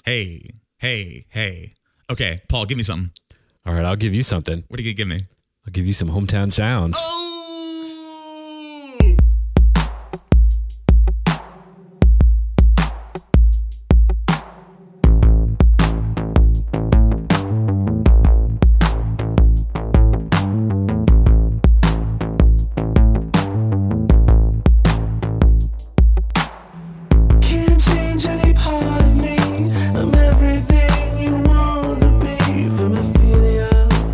Hey, hey, hey. Okay, Paul, give me something. All right, I'll give you something. What are you going to give me? I'll give you some hometown sounds. Oh! Can't change any part of me. I'm everything you wanna be. Femophilia.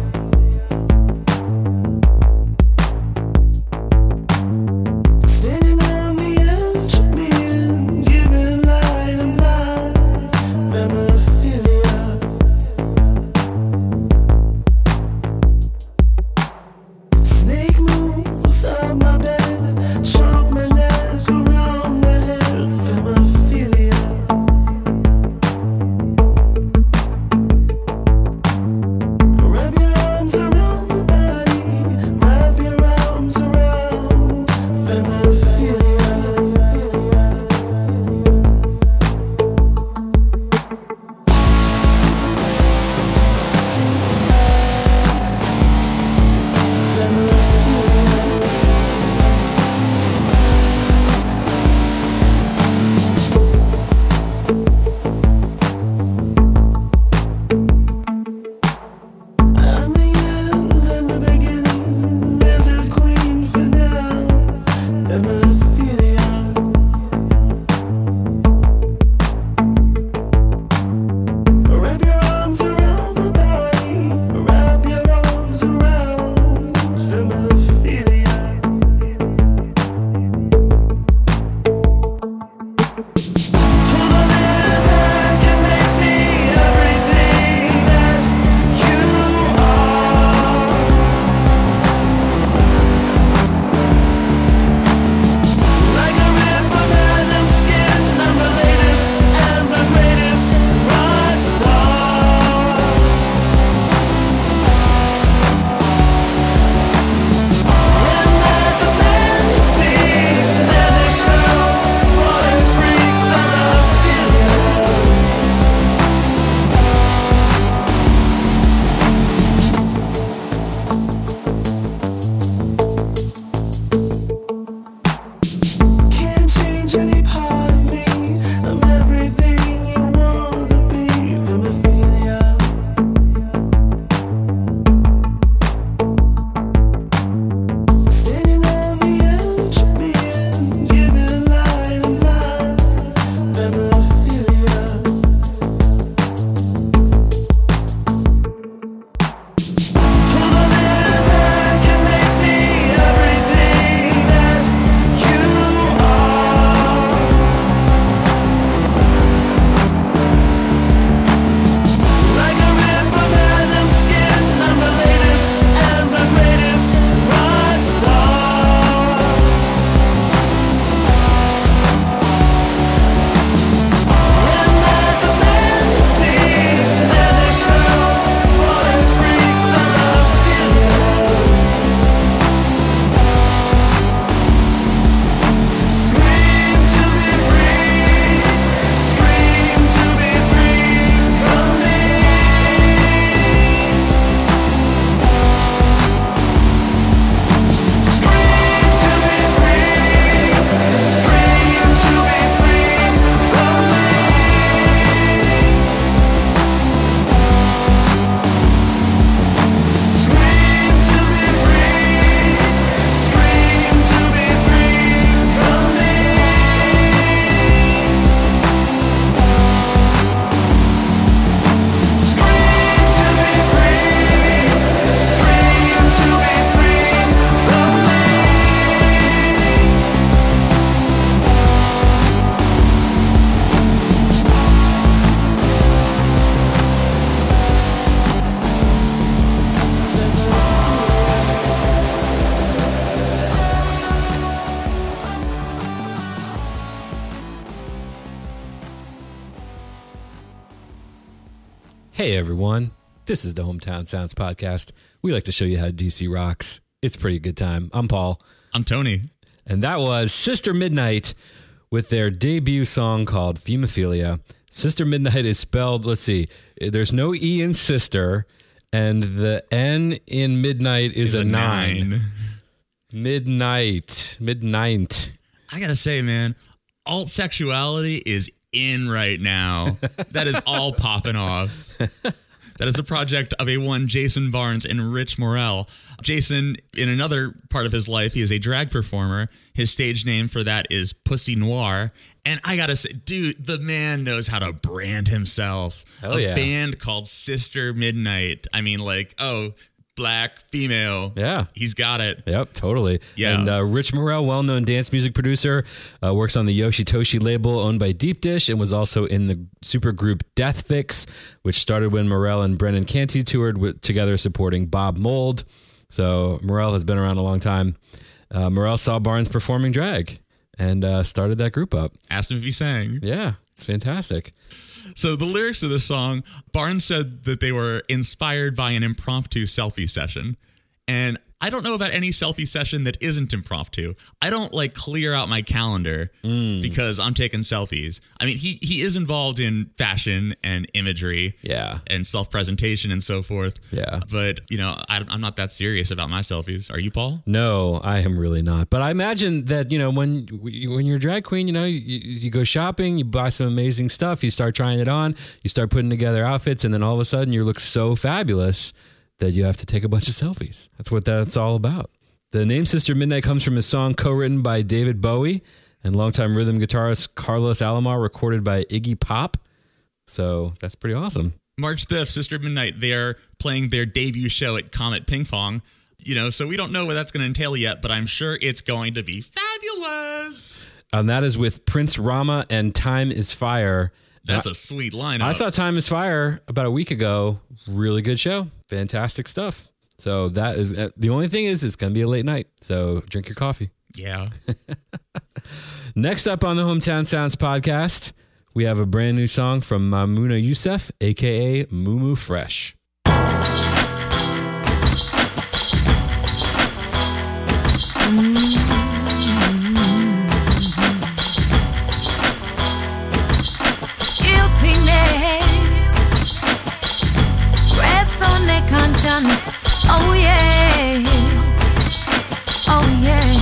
Standing on the edge of being given light and blind. Femophilia. Snake moves on my bed, choke my neck around my head. Femophilia. Wrap your arms around the body, wrap your arms around. Femophilia. I'm the end and the beginning. There's a queen for now. Femophilia. Wrap your arms around the body. Wrap your arms around. Femophilia. Pull the lid back and make me everything that you are. Like a rip from Adam's skin, I'm the latest and the greatest rock star. And let the men see that this girl, boys freak, Femophilia. Can't change any part of me. I'm everything you wanna be. Femophilia. Standing on the edge of being given light and blind. Femophilia. Pull the lid back and make me everything that you are. Like a rip from Adam's skin, I'm the latest and the greatest rock star. And let the men see that this girl, boys freak, Femophilia. Scream to be free, scream to be free from me. Scream to be free, scream to be free from me. Scream to be free, scream to be free from me. Scream to be free, scream to be free from me. Hey, everyone. This is the Hometown Sounds Podcast. We like to show you how DC rocks. It's a pretty good time. I'm Paul. I'm Tony. And that was Sister Midnight with their debut song called Femophilia. Sister Midnight is spelled, let's see, there's no E in sister, and the N in midnight is a 9. Midnight. I gotta say, man, alt sexuality is in right now. That is all popping off. That is the project of one Jason Barnes and Rich Morel. Jason, in another part of his life, he is a drag performer. His stage name for that is Pussy Noir. And I gotta say, dude, the man knows how to brand himself. Hell yeah. A band called Sister Midnight. I mean, like, oh, black, female. Yeah. He's got it. Yep, totally. Yeah. And Rich Morel, well-known dance music producer, works on the Yoshitoshi label owned by Deep Dish and was also in the supergroup Death Fix, which started when Morel and Brennan Canty toured together supporting Bob Mould. So Morel has been around a long time. Morel saw Barnes performing drag and started that group up. Asked him if he sang. Yeah, it's fantastic. So the lyrics of this song, Barnes said that they were inspired by an impromptu selfie session. And I don't know about any selfie session that isn't impromptu. I don't like clear out my calendar because I'm taking selfies. I mean, he is involved in fashion and imagery, Yeah. and self-presentation and so forth. Yeah. But, you know, I'm not that serious about my selfies. Are you, Paul? No, I am really not. But I imagine that, you know, when you're a drag queen, you know, you go shopping, you buy some amazing stuff, you start trying it on, you start putting together outfits, and then all of a sudden you look so fabulous that you have to take a bunch of selfies. That's what that's all about. The name Sister Midnight comes from a song co-written by David Bowie and longtime rhythm guitarist Carlos Alomar, recorded by Iggy Pop. So that's pretty awesome. March 5th, Sister Midnight, they are playing their debut show at Comet Ping Pong. You know, so we don't know what that's going to entail yet, but I'm sure it's going to be fabulous. And that is with Prince Rama and Time is Fire. That's a sweet lineup. I saw Time is Fire about a week ago. Really good show. Fantastic stuff. So that is the only thing is it's going to be a late night. So drink your coffee. Yeah. Next up on the Hometown Sounds podcast, we have a brand new song from Mamuna Youssef, a.k.a. Mumu Fresh. Oh yeah, oh yeah,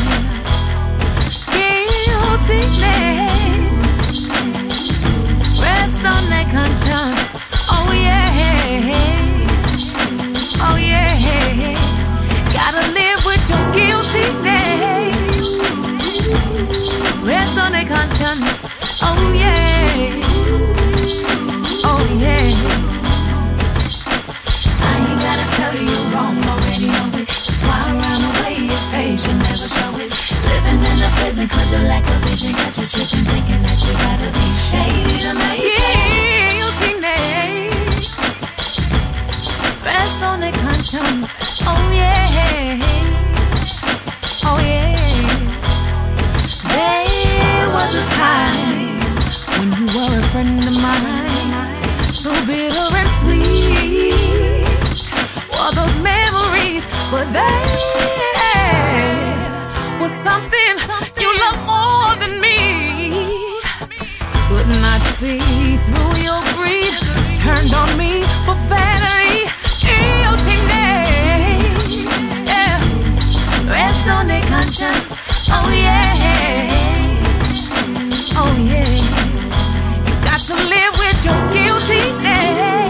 guiltiness, rest on their conscience. Oh yeah, oh yeah, gotta live with your guiltiness, rest on their conscience. Oh yeah, oh yeah. Tell you you're wrong, already know it. That's why around the way your face, you never show it. Living in a prison cause your lack of vision got you tripping, thinking that you gotta be shady to make it. Guiltiness, rest on the conscience. Oh yeah, oh yeah. There was a time when you were a friend of mine, so bitter and sweet. All those memories, but there was something you love more than me. Could not see through your greed, turned on me for vanity. Guiltiness, yeah. Rest on their conscience. Oh yeah, oh yeah. You got to live with your guiltiness.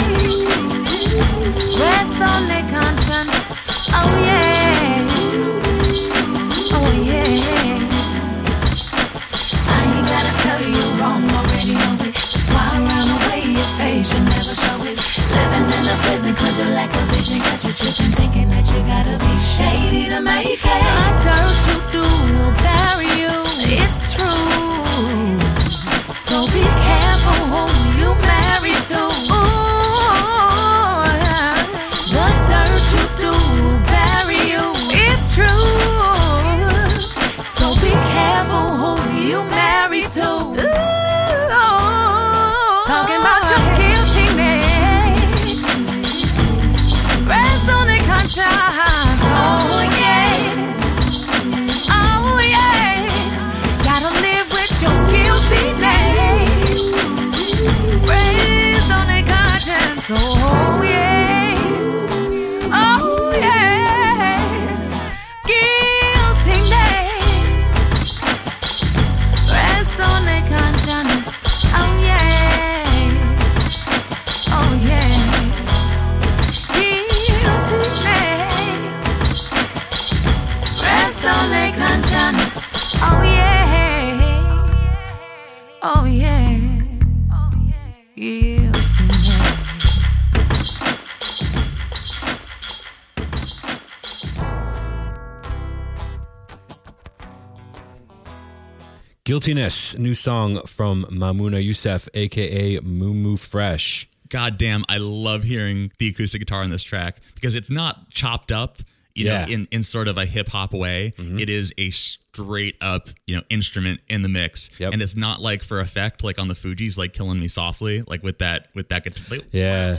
Rest on their conscience. Oh yeah, oh yeah. I ain't gotta tell you you're wrong, already know it. That's why around the way your face, you never show it. Living in a prison cause your lack of vision got you tripping, thinking that you gotta be shady to make it. The dirt you do will bury you, it's true. So be careful who you marry to. Talking about your guiltiness, rest on the conscience. So, oh yes, oh yes, guiltiness rest on their conscience. Oh yeah, oh yeah, guiltiness rest on their conscience. Oh yeah, oh yeah, guiltiness. Guiltiness, new song from Mamouna Youssef, aka Mumu Fresh. God damn, I love hearing the acoustic guitar in this track because it's not chopped up, you know, in sort of a hip hop way. It is a straight up, you know, instrument in the mix. Yep. And it's not like for effect, like on the Fugees, like Killing Me Softly, like with that guitar. Like, Yeah.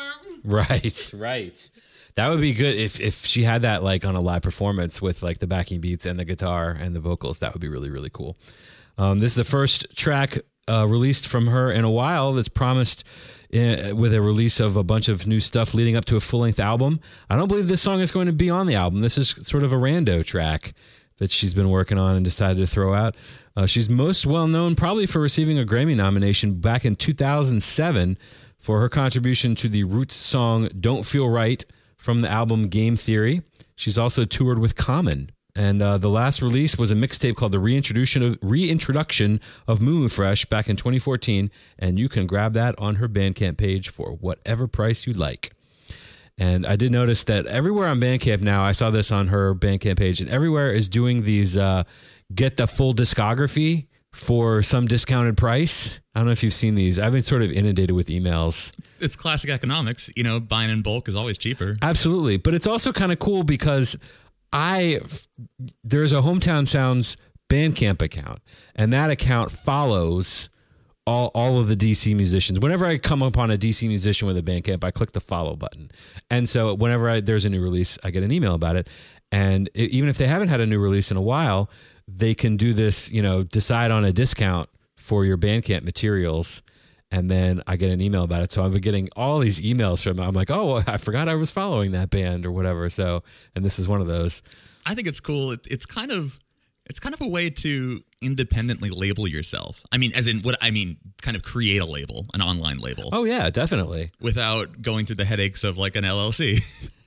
Right. That would be good if she had that like on a live performance with like the backing beats and the guitar and the vocals. That would be really, really cool. This is the first track released from her in a while that's promised with a release of a bunch of new stuff leading up to a full-length album. I don't believe this song is going to be on the album. This is sort of a rando track that she's been working on and decided to throw out. She's most well known probably for receiving a Grammy nomination back in 2007 for her contribution to the Roots song Don't Feel Right from the album Game Theory. She's also toured with Common. And the last release was a mixtape called The Reintroduction of Mumu Fresh back in 2014. And you can grab that on her Bandcamp page for whatever price you'd like. And I did notice that everywhere on Bandcamp now, I saw this on her Bandcamp page, and everywhere is doing these get the full discography for some discounted price. I don't know if you've seen these. I've been sort of inundated with emails. it's classic economics. You know, buying in bulk is always cheaper. Absolutely. But it's also kind of cool because there's a Hometown Sounds Bandcamp account, and that account follows all of the DC musicians. Whenever I come upon a DC musician with a Bandcamp, I click the follow button. And so whenever there's a new release, I get an email about it. And even if they haven't had a new release in a while, they can do this, you know, decide on a discount for your Bandcamp materials. And then I get an email about it. So I've been getting all these emails from them. I'm like, oh, I forgot I was following that band or whatever. So, and this is one of those. I think it's cool. It's kind of a way to independently label yourself. I mean, kind of create a label, an online label. Oh yeah, definitely. Without going through the headaches of like an LLC.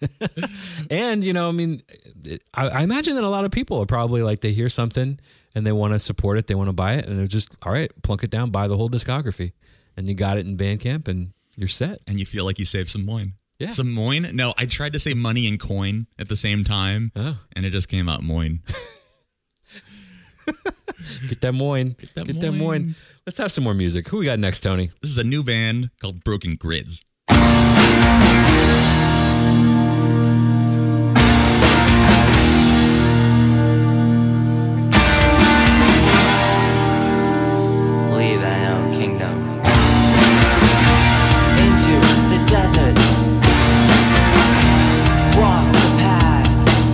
And, you know, I mean, I imagine that a lot of people are probably like, they hear something and they want to support it. They want to buy it, and they're just, all right, plunk it down, buy the whole discography. And you got it in Bandcamp and you're set. And you feel like you saved some moin. Yeah. Some moin? No, I tried to say money and coin at the same time. Oh. And it just came out moin. Get that moin. Get that moin. Let's have some more music. Who we got next, Tony? This is a new band called Broken Grids. Leave thy own kingdom into the desert. Walk the path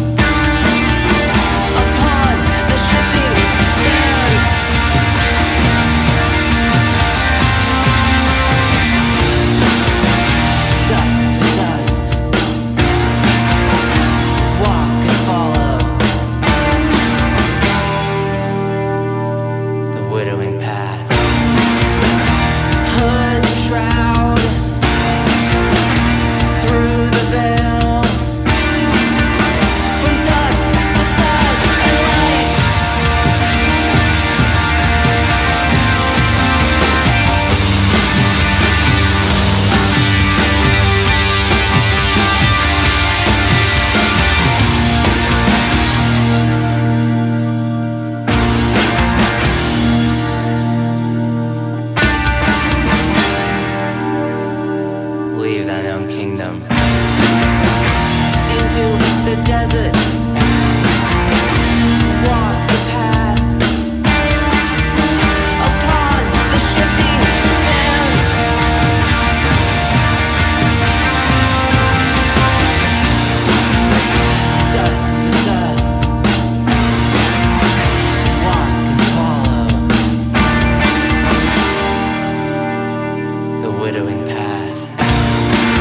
upon the shifting sands. Dust to dust. Walk and follow the widowing path. Hood shroud through the veil, from dusk to stars and light. Leave thine own kingdom into the desert. Walk the path upon the shifting sands. Dust to dust. Walk and follow the widowing path.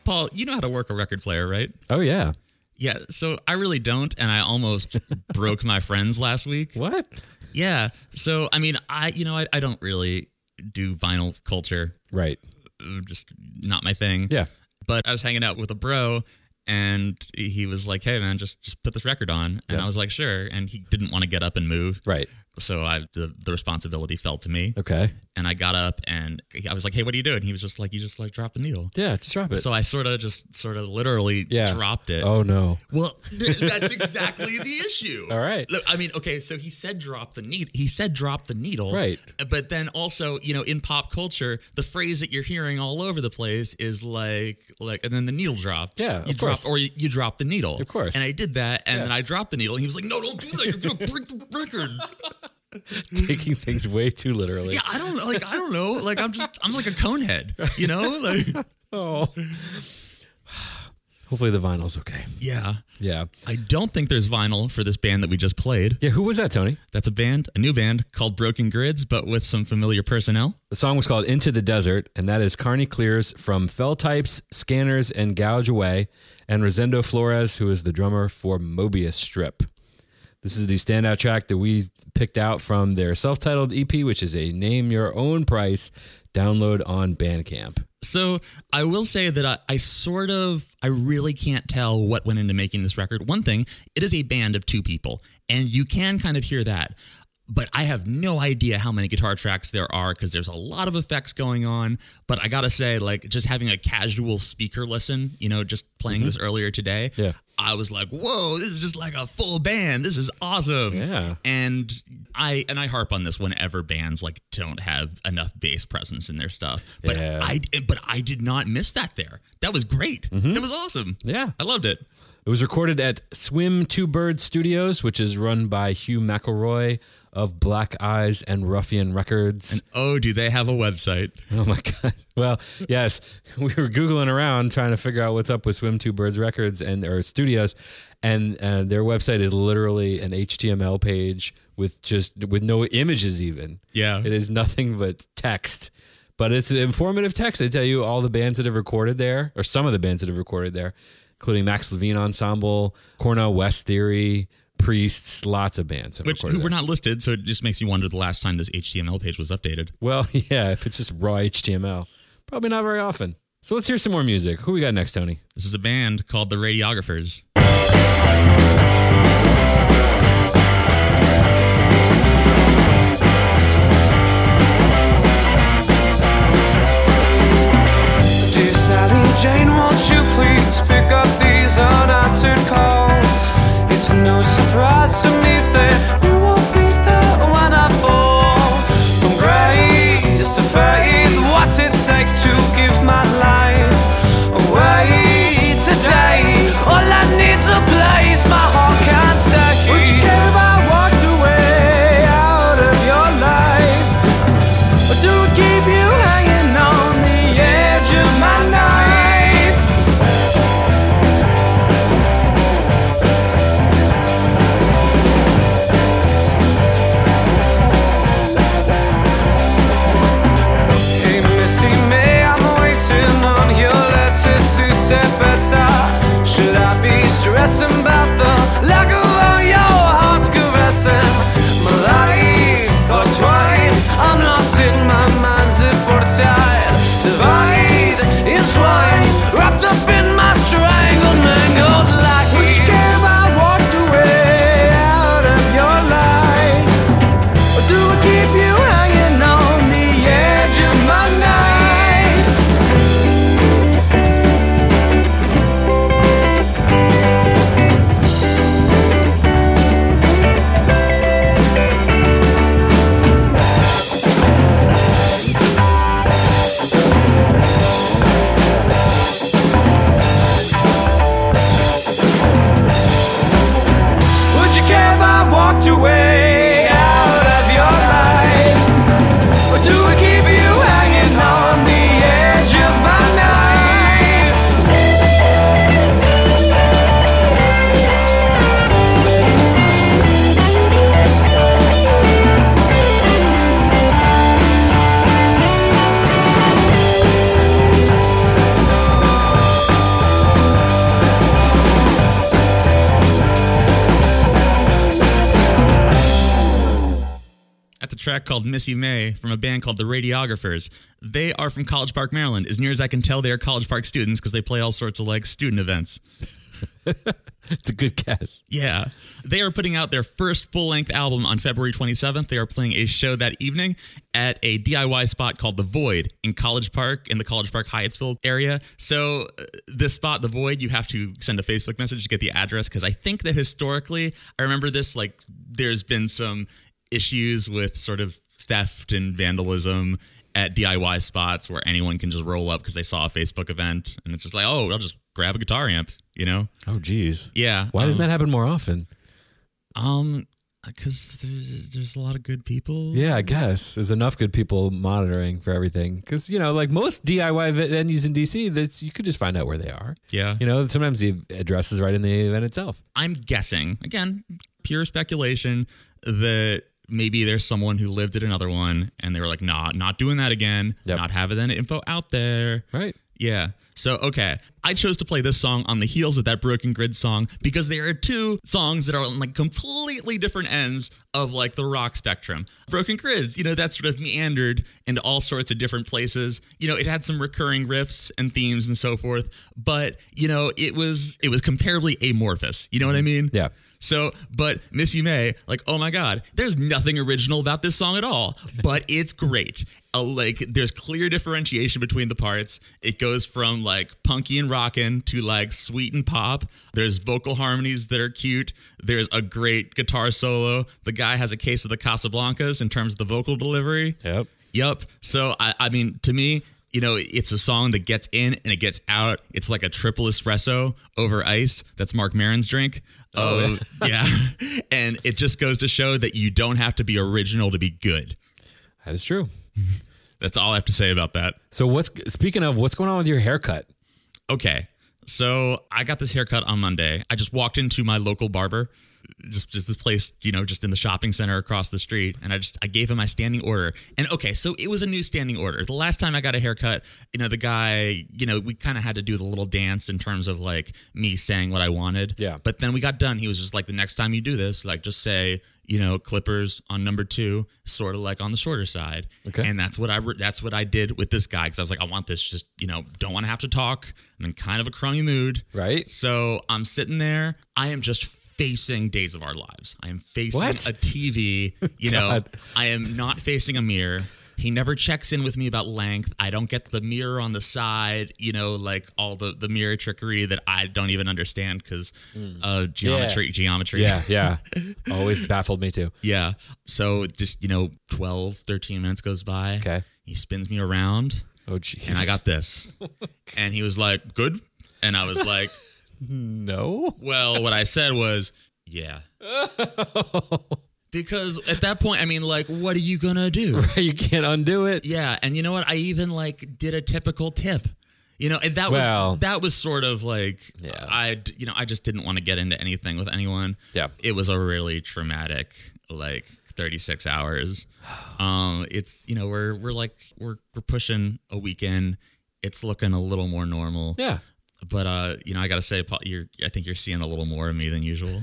Paul, you know how to work a record player, right? Oh, yeah. Yeah, so I really don't, and I almost broke my friends last week. What? Yeah, so I mean, I don't really do vinyl culture. Right. Just not my thing. Yeah. But I was hanging out with a bro, and he was like, "Hey, man, just put this record on." And Yeah. I was like, "Sure." And he didn't want to get up and move. Right. So the responsibility fell to me. Okay. And I got up, and I was like, "Hey, what are you doing?" He was just like, "You just like drop the needle." Yeah, just drop it. So I sort of literally dropped it. Oh, no. Well, that's exactly the issue. All right. Look, I mean, okay, so he said drop the needle. He said drop the needle. Right. But then also, in pop culture, the phrase that you're hearing all over the place is like, and then the needle dropped. Yeah, you of drop, course. or you drop the needle. Of course. And I did that, and Yeah. then I dropped the needle, and he was like, "No, don't do that. You're gonna break the record." Taking things way too literally. Yeah, I don't know. Like I'm like a conehead, Like, Oh. Hopefully the vinyl's okay. yeah. Yeah. I don't think there's vinyl for this band that we just played. Yeah, who was that, Tony? That's a new band called Broken Grids, but with some familiar personnel. The song was called Into the Desert, and that is Carney Clears from Fell Types, Scanners, and Gouge Away, and Rosendo Flores, who is the drummer for Mobius Strip. This is the standout track that we picked out from their self-titled EP, which is a name your own price download on Bandcamp. So I will say that I really can't tell what went into making this record. One thing, it is a band of two people, and you can kind of hear that. But I have no idea how many guitar tracks there are because there's a lot of effects going on. But I got to say, like, just having a casual speaker listen, just playing this earlier today, Yeah. I was like, whoa, this is just like a full band. This is awesome. Yeah. And I harp on this whenever bands like don't have enough bass presence in their stuff. But Yeah. I did not miss that there. That was great. That was awesome. Yeah. I loved it. It was recorded at Swim Two Bird Studios, which is run by Hugh McElroy of Black Eyes and Ruffian Records. And oh, do they have a website? Oh my God. Well, yes, we were Googling around trying to figure out what's up with Swim Two Birds Records and or studios. And their website is literally an HTML page with no images even. Yeah. It is nothing but text. But it's informative text. They tell you all the bands that have recorded there, or some of the bands that have recorded there, including Max Levine Ensemble, Cornell West Theory, Priests, lots of bands have recorded Who were there. not listed, so it just makes you wonder the last time this HTML page was updated. Well, yeah, if it's just raw HTML, probably not very often. So let's hear some more music. Who we got next, Tony? This is a band called The Radiographers. Dear Sally Jane, won't you please pick up these unanswered calls? It's no surprise to me that you won't be there when I fall. From grace to faith, what's it take to give my life away today? All I need's a track called Missy May from a band called The Radiographers. They are from College Park, Maryland. As near as I can tell, they are College Park students because they play all sorts of like student events. It's a good guess. Yeah. They are putting out their first full-length album on February 27th. They are playing a show that evening at a DIY spot called The Void in College Park, in the College Park Hyattsville area. So this spot, The Void, you have to send a Facebook message to get the address because I think that historically, I remember this, like there's been some issues with sort of theft and vandalism at DIY spots where anyone can just roll up because they saw a Facebook event and it's just like, oh, I'll just grab a guitar amp, you know? Oh, geez. Yeah. Why doesn't that happen more often? Because there's a lot of good people. Yeah, I guess there's enough good people monitoring for everything. Because like most DIY venues in DC, that's you could just find out where they are. Yeah. Sometimes the address is right in the event itself. I'm guessing, again, pure speculation, that maybe there's someone who lived at another one and they were like, nah, not doing that again. Yep. Not having that info out there. Right. Yeah. So, okay. I chose to play this song on the heels of that Broken Grid song because there are two songs that are on like completely different ends of like the rock spectrum. Broken Grids, that sort of meandered into all sorts of different places. It had some recurring riffs and themes and so forth, but it was comparably amorphous. You know what I mean? Yeah. So, but Missy May, like, oh my God, there's nothing original about this song at all, but it's great. There's clear differentiation between the parts. It goes from like punky and rockin' to like sweet and pop. There's vocal harmonies that are cute. There's a great guitar solo. The guy has a case of the Casablancas in terms of the vocal delivery. Yep. So, I mean, to me, it's a song that gets in and it gets out. It's like a triple espresso over ice. That's Mark Maron's drink. Oh, yeah. And it just goes to show that you don't have to be original to be good. That is true. That's all I have to say about that. So speaking of, what's going on with your haircut? Okay. So I got this haircut on Monday. I just walked into my local barber. Just this place, just in the shopping center across the street. And I gave him my standing order. And okay, so it was a new standing order. The last time I got a haircut, the guy, we kind of had to do the little dance in terms of like me saying what I wanted. Yeah. But then we got done. He was just like, the next time you do this, like just say, clippers on number 2, sort of like on the shorter side. Okay. And that's what I did with this guy. Cause I was like, I want this just, don't want to have to talk. I'm in kind of a crummy mood. Right. So I'm sitting there. I am just facing Days of Our Lives. I am facing a TV. I am not facing a mirror. He never checks in with me about length. I don't get the mirror on the side, like all the mirror trickery that I don't even understand because geometry. Yeah. Always baffled me too. Yeah. So just, 12, 13 minutes goes by. Okay. He spins me around. Oh, geez. And I got this. And he was like, good. And I was like, no. Well, what I said was, yeah. Because at that point, I mean, like, what are you going to do? Right, you can't undo it. Yeah. And you know what? I even like did a typical tip. And that was sort of like, yeah. I just didn't want to get into anything with anyone. Yeah. It was a really traumatic, 36 hours. It's, we're pushing a weekend. It's looking a little more normal. Yeah. But, I got to say, Paul, I think you're seeing a little more of me than usual.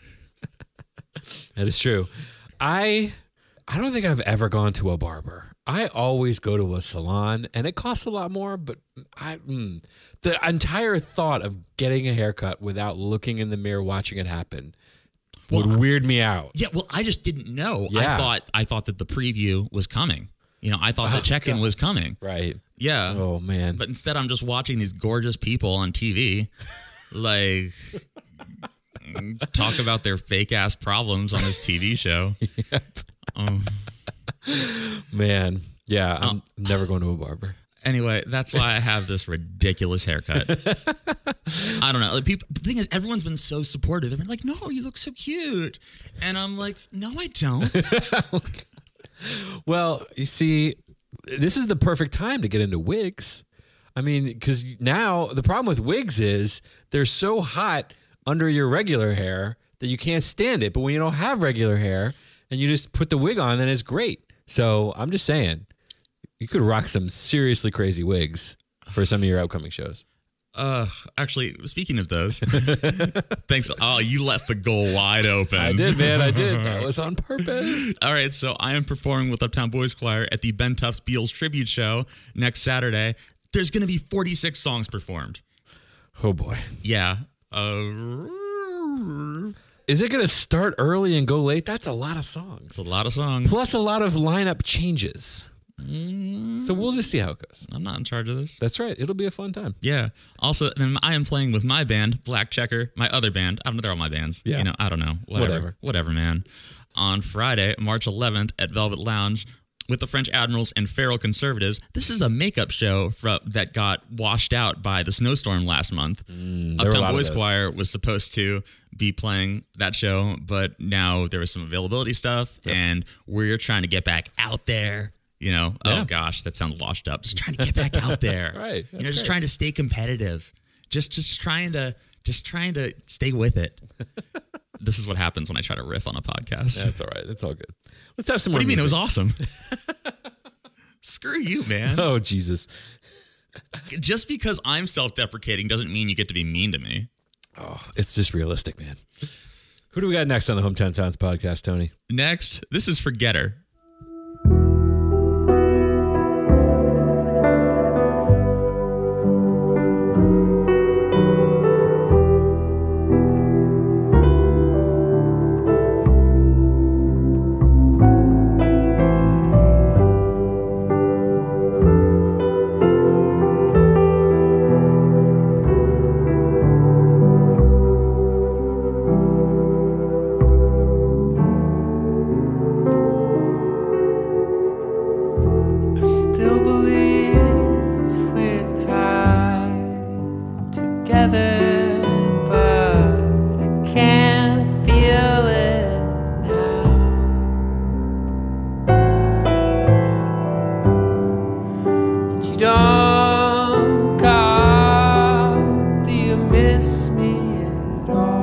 That is true. I don't think I've ever gone to a barber. I always go to a salon, and it costs a lot more, but the entire thought of getting a haircut without looking in the mirror, watching it happen, would weird me out. Yeah, well, I just didn't know. Yeah. I thought that the preview was coming. I thought the check-in was coming. Right. Yeah. Oh, man. But instead, I'm just watching these gorgeous people on TV, talk about their fake-ass problems on this TV show. Yep. Man. Yeah, I'm never going to a barber. Anyway, that's why I have this ridiculous haircut. I don't know. The thing is, everyone's been so supportive. They've been like, no, you look so cute. And I'm like, no, I don't. Well, you see, this is the perfect time to get into wigs. I mean, because now the problem with wigs is they're so hot under your regular hair that you can't stand it. But when you don't have regular hair and you just put the wig on, then it's great. So I'm just saying, you could rock some seriously crazy wigs for some of your upcoming shows. Actually, speaking of those, thanks. Oh, you left the goal wide open. I did, man. I did. That was on purpose. All right, so I am performing with Uptown Boys Choir at the Ben Tufts Beals tribute show next Saturday. There's going to be 46 songs performed. Oh, boy. Yeah. Is it going to start early and go late? That's a lot of songs. It's a lot of songs. Plus a lot of lineup changes. So we'll just see how it goes. I'm not in charge of this. That's right. It'll be a fun time. Yeah. Also, then I am playing with my band, Black Checker, my other band. I don't know, they're all my bands. Yeah. You know, I don't know. Whatever, man. On Friday, March 11th at Velvet Lounge with the French Admirals and Feral Conservatives. This is a makeup show that got washed out by the snowstorm last month. Uptown Boys Choir was supposed to be playing that show, but now there was some availability stuff, and we're trying to get back out there. You know, Yeah. Oh gosh, that sounds washed up. Just trying to get back out there. Right. You know, just trying to stay competitive. Just trying to stay with it. This is what happens when I try to riff on a podcast. That's all right. It's all good. Let's have some more What do you mean? It was music. awesome. Screw you, man. Oh, Jesus. Just because I'm self-deprecating doesn't mean you get to be mean to me. Oh, it's just realistic, man. Who do we got next on the Hometown Sounds podcast, Tony? Next, this is Forgetter. Still believe we're tied together, but I can't feel it now. And you don't call, do you miss me at all?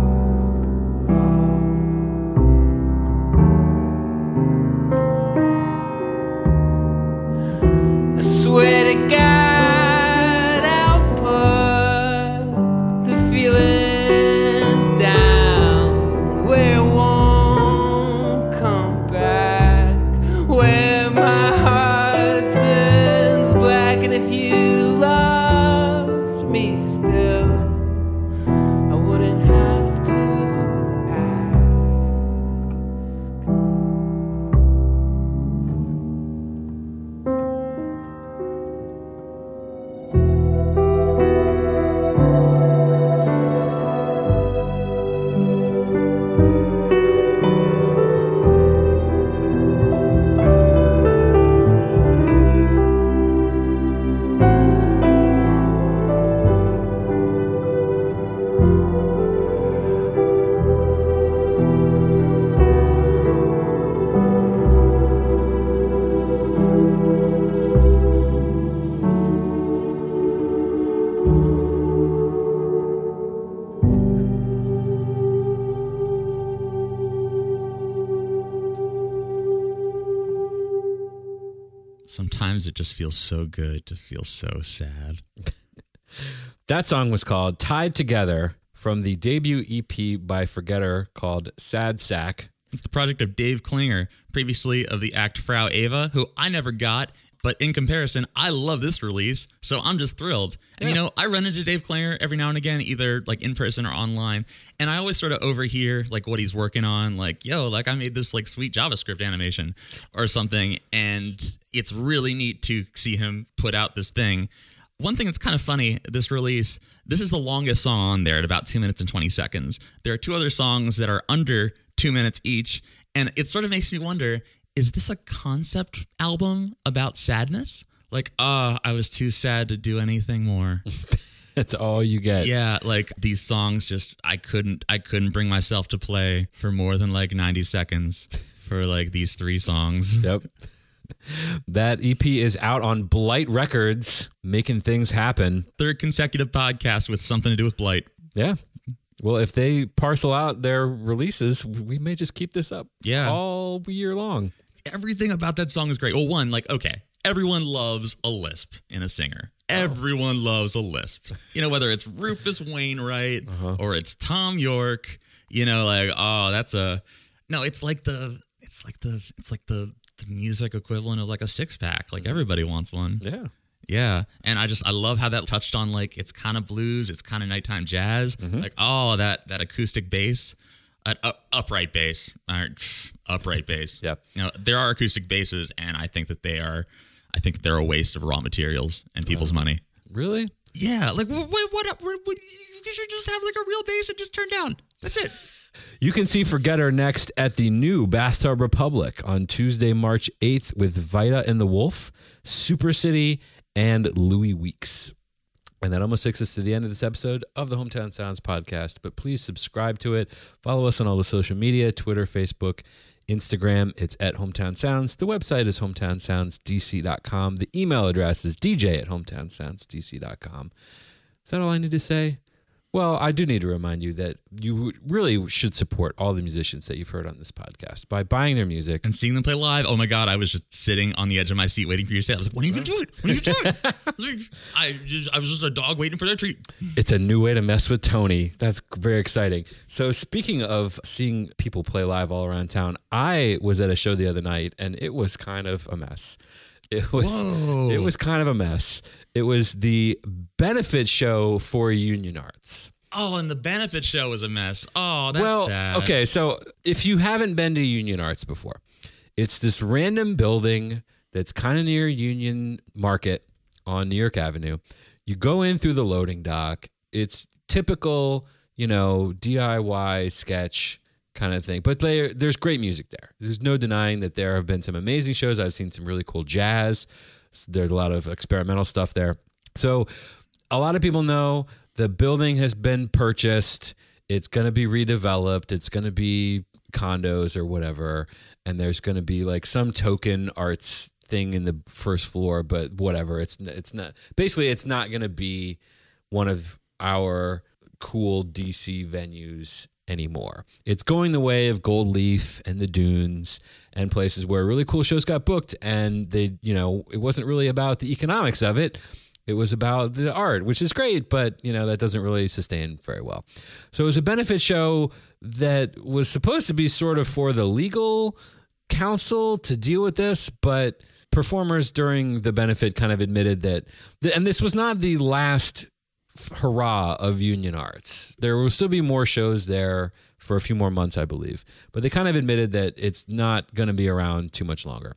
I swear to God, I'll put the feeling down where it won't come back, where my heart turns black. And if you loved me still, I wouldn't have to ask. Sometimes it just feels so good to feel so sad. That song was called Tied Together from the debut EP by Forgetter called Sad Sack. It's the project of Dave Klinger, previously of the act Frau Eva, who I never got, but in comparison, I love this release, so I'm just thrilled. And, you know, I run into Dave Klinger every now and again, either like in person or online, and I always sort of overhear like what he's working on, like, yo, like I made this like sweet JavaScript animation or something, and it's really neat to see him put out this thing. One thing that's kind of funny, this release, this is the longest song on there at about 2 minutes and 20 seconds. There are two other songs that are under 2 minutes each, and it sort of makes me wonder, is this a concept album about sadness? Like, I was too sad to do anything more. That's all you get. Yeah, like these songs just I couldn't bring myself to play for more than like 90 seconds for like these three songs. Yep. That EP is out on Blight Records, making things happen. Third consecutive podcast with something to do with Blight. Yeah. Well, if they parcel out their releases, we may just keep this up all year long. Everything about that song is great. Well, one, like, okay, everyone loves a lisp in a singer. Everyone loves a lisp. You know, whether it's Rufus Wainwright or it's Tom York. You know, like, oh, that's a no. It's like the music equivalent of like a 6-pack. Like everybody wants one. Yeah. And I love how that touched on like it's kind of blues, it's kind of nighttime jazz. Like, oh, that acoustic bass, upright bass, upright bass. Yeah. You know, there are acoustic basses, and I think they're a waste of raw materials and people's money. Really? Yeah. Like, what you should just have like a real bass and just turn down. That's it. You can see Forget Her next at the new Bathtub Republic on Tuesday, March 8th with Vita and the Wolf, Super City, and Louis Weeks. And that almost takes us to the end of this episode of the Hometown Sounds podcast. But please subscribe to it. Follow us on all the social media, Twitter, Facebook, Instagram. It's at Hometown Sounds. The website is hometownsoundsdc.com. The email address is dj@hometownsoundsdc.com. Is that all I need to say? Well, I do need to remind you that you really should support all the musicians that you've heard on this podcast by buying their music. And seeing them play live. Oh my God, I was just sitting on the edge of my seat waiting for you to say it. I was like, when are you going to do it? When are you going to do it? I was just a dog waiting for their treat. It's a new way to mess with Tony. That's very exciting. So speaking of seeing people play live all around town, I was at a show the other night and it was kind of a mess. It was kind of a mess. It was the benefit show for Union Arts. Oh, and the benefit show was a mess. Oh, that's sad. Okay, so if you haven't been to Union Arts before, it's this random building that's kind of near Union Market on New York Avenue. You go in through the loading dock. It's typical, DIY sketch kind of thing. But there's great music there. There's no denying that there have been some amazing shows. I've seen some really cool jazz. There's a lot of experimental stuff there. So a lot of people know the building has been purchased. It's going to be redeveloped. It's going to be condos or whatever. And there's going to be like some token arts thing in the first floor, but whatever. It's not. Basically, it's not going to be one of our cool DC venues anymore. It's going the way of Gold Leaf and the Dunes and places where really cool shows got booked, and it wasn't really about the economics of it. It was about the art, which is great, but that doesn't really sustain very well. So it was a benefit show that was supposed to be sort of for the legal counsel to deal with this, but performers during the benefit kind of admitted that, and this was not the last hurrah of Union Arts. There will still be more shows there for a few more months, I believe. But they kind of admitted that it's not going to be around too much longer.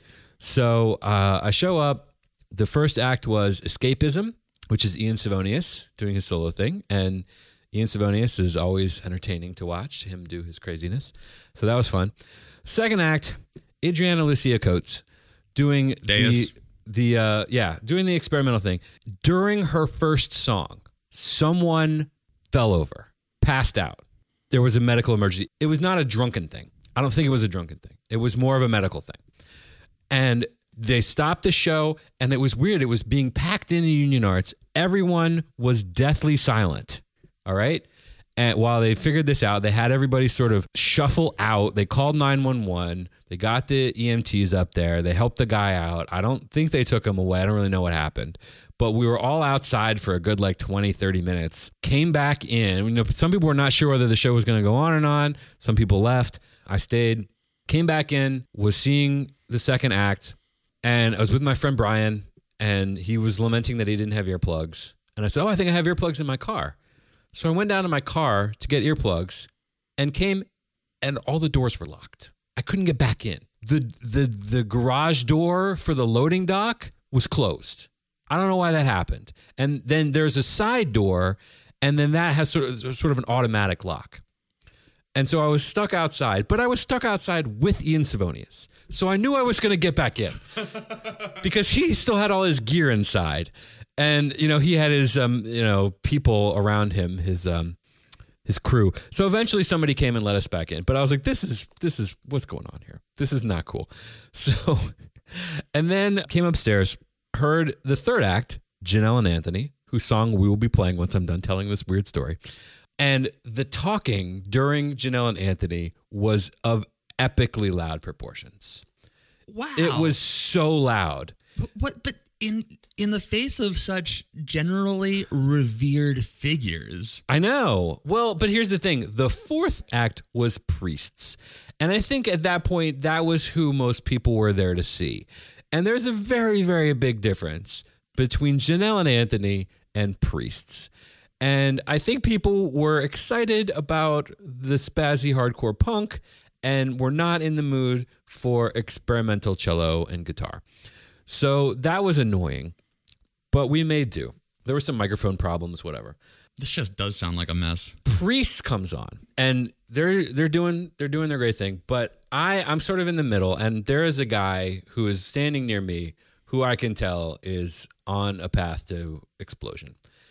So I show up. The first act was Escapism, which is Ian Savonius doing his solo thing. And Ian Savonius is always entertaining to watch him do his craziness. So that was fun. Second act, Adriana Lucia Coates doing Deus. doing the experimental thing. During her first song, someone fell over, passed out. There was a medical emergency. It was not a drunken thing. I don't think it was a drunken thing. It was more of a medical thing. And they stopped the show, and it was weird. It was being packed into Union Arts. Everyone was deathly silent, all right? And while they figured this out, they had everybody sort of shuffle out. They called 911. They got the EMTs up there. They helped the guy out. I don't think they took him away. I don't really know what happened. But we were all outside for a good 20, 30 minutes. Came back in. Some people were not sure whether the show was going to go on or not. Some people left. I stayed. Came back in. Was seeing the second act. And I was with my friend Brian. And he was lamenting that he didn't have earplugs. And I said, I think I have earplugs in my car. So I went down to my car to get earplugs and came, and all the doors were locked. I couldn't get back in. The garage door for the loading dock was closed. I don't know why that happened. And then there's a side door, and then that has sort of an automatic lock. And so I was stuck outside, but I was stuck outside with Ian Savonius. So I knew I was going to get back in because he still had all his gear inside. And, he had his, people around him, his crew. So eventually somebody came and let us back in. But I was like, this is what's going on here. This is not cool. So, and then came upstairs, heard the third act, Janelle and Anthony, whose song we will be playing once I'm done telling this weird story. And the talking during Janelle and Anthony was of epically loud proportions. Wow. It was so loud. But in in the face of such generally revered figures. I know. Well, but here's the thing. The fourth act was priests. And I think at that point, that was who most people were there to see. And there's a very, very big difference between Janelle and Anthony and priests. And I think people were excited about the spazzy hardcore punk and were not in the mood for experimental cello and guitar. So that was annoying. But we made do. There were some microphone problems, whatever. This just does sound like a mess. Priests comes on, and they're doing their great thing. But I'm sort of in the middle, and there is a guy who is standing near me who I can tell is on a path to explosion.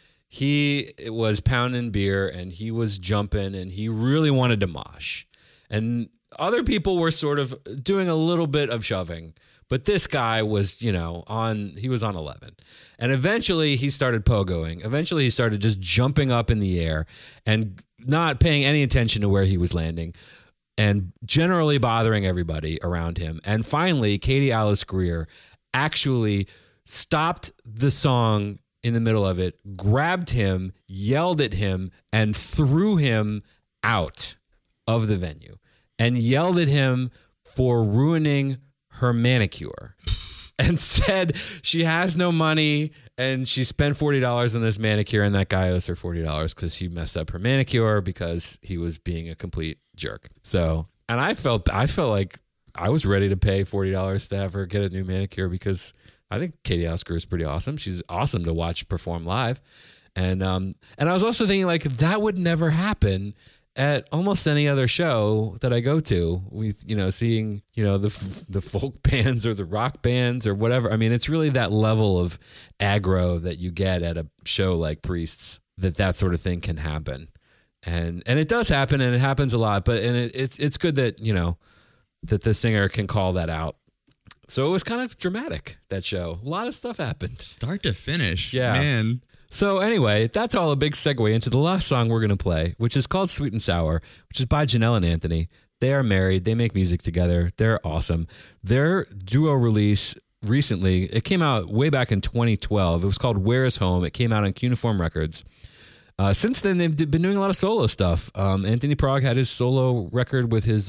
He was pounding beer, and he was jumping, and he really wanted to mosh. And other people were sort of doing a little bit of shoving. But this guy was, he was on 11. And eventually he started pogoing. Eventually he started just jumping up in the air and not paying any attention to where he was landing and generally bothering everybody around him. And finally, Katie Alice Greer actually stopped the song in the middle of it, grabbed him, yelled at him, and threw him out of the venue and yelled at him for ruining her manicure and said she has no money and she spent $40 on this manicure and that guy owes her $40 because she messed up her manicure because he was being a complete jerk. So, and I felt like I was ready to pay $40 to have her get a new manicure because I think Katie Oscar is pretty awesome. She's awesome to watch perform live. And I was also thinking like that would never happen at almost any other show that I go to with, seeing, the folk bands or the rock bands or whatever. I mean, it's really that level of aggro that you get at a show like Priests that sort of thing can happen. And it does happen and it happens a lot, but it's good that, that the singer can call that out. So it was kind of dramatic, that show. A lot of stuff happened. Start to finish. Yeah. Man. So anyway, that's all a big segue into the last song we're going to play, which is called Sweet and Sour, which is by Janelle and Anthony. They are married. They make music together. They're awesome. Their duo release recently, it came out way back in 2012. It was called Where Is Home. It came out on Cuneiform Records. Since then, they've been doing a lot of solo stuff. Anthony Prague had his solo record with his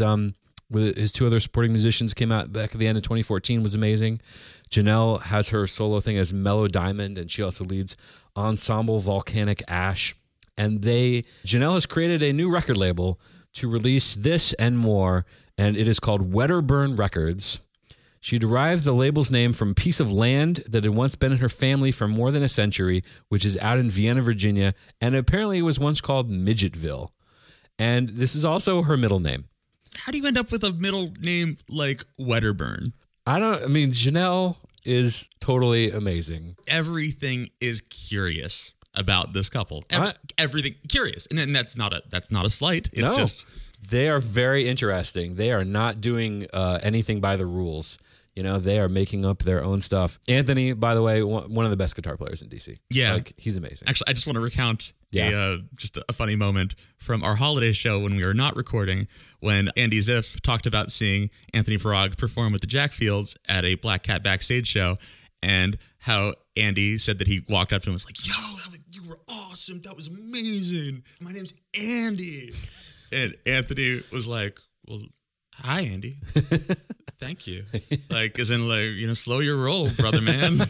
two other supporting musicians, came out back at the end of 2014, was amazing. Janelle has her solo thing as Mellow Diamond, and she also leads Ensemble Volcanic Ash. And Janelle has created a new record label to release this and more, and it is called Wedderburn Records. She derived the label's name from a piece of land that had once been in her family for more than a century, which is out in Vienna, Virginia, and apparently it was once called Midgetville. And this is also her middle name. How do you end up with a middle name like Wedderburn? Janelle is totally amazing. Everything is curious about this couple. Everything curious. And that's not a slight. It's just they are very interesting. They are not doing anything by the rules. They are making up their own stuff. Anthony, by the way, one of the best guitar players in DC. Yeah. He's amazing. Actually, I just want to recount just a funny moment from our holiday show when we were not recording, when Andy Ziff talked about seeing Anthony Prague perform with the Jackfields at a Black Cat backstage show, and how Andy said that he walked up to him and was like, "Yo, you were awesome. That was amazing. My name's Andy." And Anthony was like, "Well, hi, Andy. Thank you." As in, slow your roll, brother, man.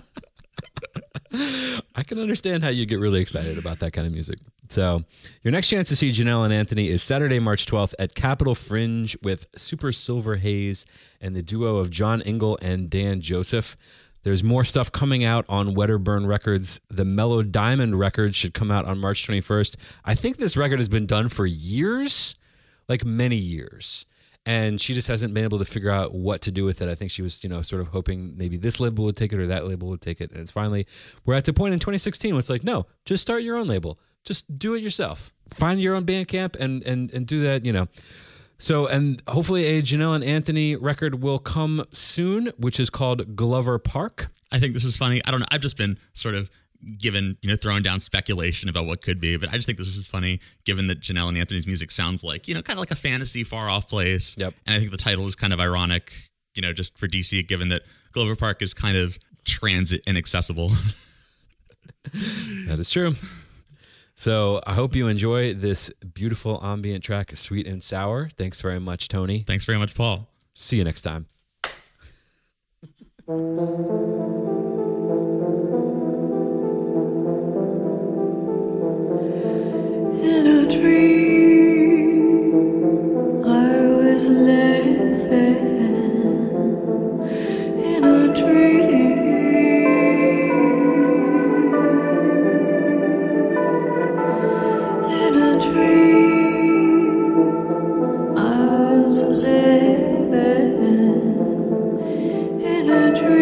I can understand how you get really excited about that kind of music. So your next chance to see Janelle and Anthony is Saturday, March 12th at Capitol Fringe with Super Silver Haze and the duo of John Engel and Dan Joseph. There's more stuff coming out on Wedderburn Records. The Mellow Diamond record should come out on March 21st. I think this record has been done for years, like many years. And she just hasn't been able to figure out what to do with it. I think she was, sort of hoping maybe this label would take it or that label would take it. And it's finally, we're at the point in 2016 where it's like, no, just start your own label. Just do it yourself. Find your own Bandcamp and do that, So, and hopefully a Janelle and Anthony record will come soon, which is called Glover Park. I think this is funny. I don't know. I've just been sort of throwing down speculation about what could be, but I just think this is funny given that Janelle and Anthony's music sounds like, kind of like a fantasy far off place. Yep. And I think the title is kind of ironic, just for DC, given that Glover Park is kind of transit inaccessible. That is true. So I hope you enjoy this beautiful ambient track, Sweet and Sour. Thanks very much, Tony. Thanks very much, Paul. See you next time. In a dream, I was living. In a dream, in a dream, I was living. In a dream.